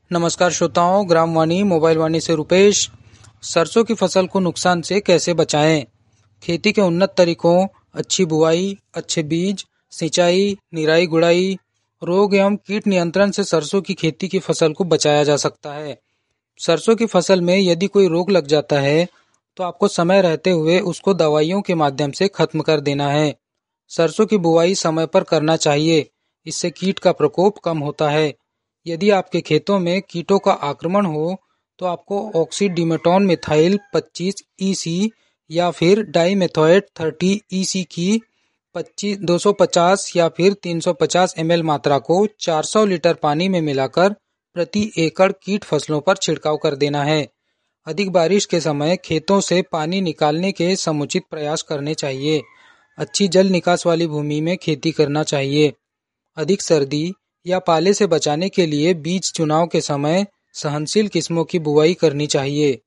नमस्कार श्रोताओं, ग्राम वाणी मोबाइल वाणी से रुपेश। सरसों की फसल को नुकसान से कैसे बचाएं? खेती के उन्नत तरीकों, अच्छी बुआई, अच्छे बीज, सिंचाई, निराई गुड़ाई, रोग एवं कीट नियंत्रण से सरसों की खेती की फसल को बचाया जा सकता है। सरसों की फसल में यदि कोई रोग लग जाता है तो आपको समय रहते हुए उसको दवाइयों के माध्यम से खत्म कर देना है। सरसों की बुआई समय पर करना चाहिए, इससे कीट का प्रकोप कम होता है। यदि आपके खेतों में कीटों का आक्रमण हो तो आपको ऑक्सीडिमेटॉन मिथाइल 25 EC या फिर डाइमेथोएट 30 EC की 250 या फिर 350 ml मात्रा को 400 लीटर पानी में मिलाकर प्रति एकड़ कीट फसलों पर छिड़काव कर देना है। अधिक बारिश के समय खेतों से पानी निकालने के समुचित प्रयास करने चाहिए। अच्छी जल निकास वाली भूमि में खेती करना चाहिए। अधिक सर्दी या पाले से बचाने के लिए बीज चुनाव के समय सहनशील किस्मों की बुआई करनी चाहिए।